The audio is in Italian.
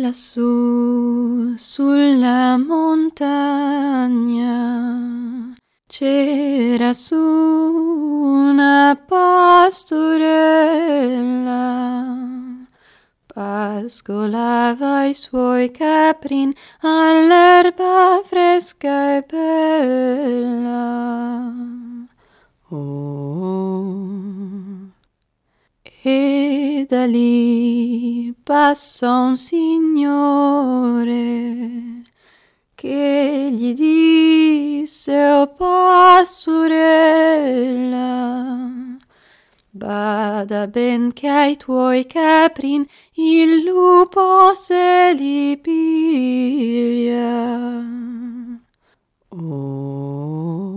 lassù sulla montagna c'era su una pastorella, pascolava i suoi caprin all'erba fresca e bella. Oh. E da lì passò un signore che gli disse: "O pastorella, bada ben che ai tuoi caprin il lupo se li piglia." Oh.